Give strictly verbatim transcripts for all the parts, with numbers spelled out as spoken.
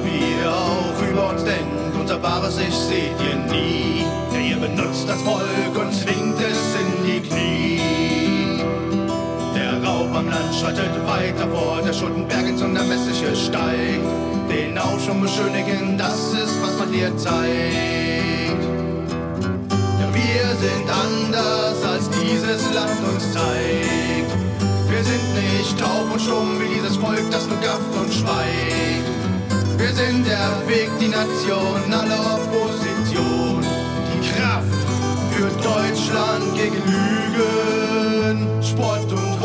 wie ihr auch über uns denkt, unser wahres Ich seht ihr nie. Ja, ihr benutzt das Volk und zwingt es in die Knie. Der Raub am Land schreitet weiter vor, der Schuldenberg ins Unermessliche steigt. Den Aufschwung beschönigen, das ist, was man dir zeigt. Ja, wir sind anders, als dieses Land uns zeigt. Wir sind nicht taub und stumm wie dieses Volk, das nur gafft und schweigt. Wir sind der Weg, die Nation, alle Opposition. Die Kraft für Deutschland gegen Lügen, Spott und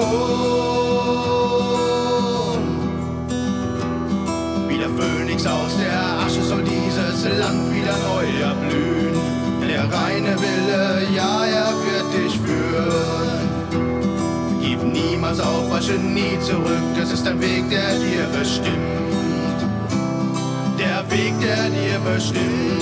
Hohn. Wie der Phönix aus der Asche soll dieses Land wieder neu erblühen. Der reine Wille, ja, er wird dich führen. Gib niemals auf, weiche nie zurück, es ist ein Weg, der dir bestimmt. Der Weg, der dir bestimmt.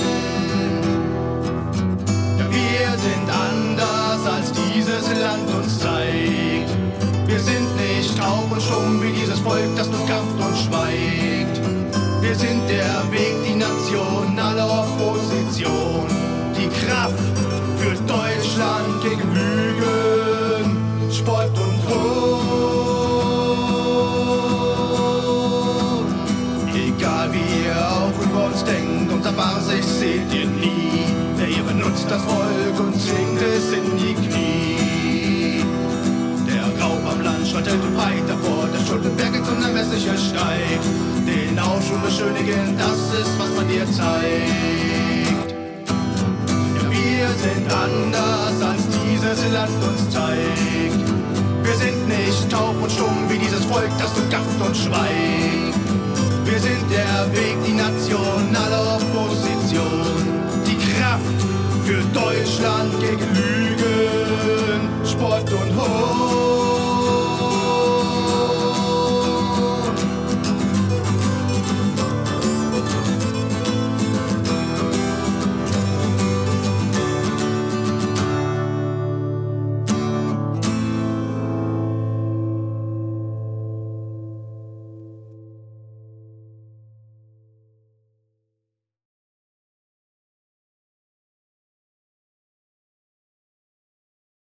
Ja, wir sind anders, als dieses Land uns zeigt. Wir sind nicht taub und stumm wie dieses Volk, das nur gafft und schweigt. Wir sind der Weg, die Nation, alle Opposition. Die Kraft für Deutschland gegen Lügen, Spott und Hohn. Egal wie ihr auch über uns denkt, unser wahres Ich seht ihr nie. Der ihr benutzt das Volk und zwingt es in die Knie. Der Raub am Land schreitet weiter vor, der Schuldenberg ins Unermessliche steigt. Den Aufschwung beschönigen, das ist, was man dir zeigt. Wir sind anders, als dieses Land uns zeigt. Wir sind nicht taub und stumm wie dieses Volk, das nur gafft und schweigt. Wir sind der Weg, die Nation, alle Opposition. Die Kraft für Deutschland gegen Lügen, Spott und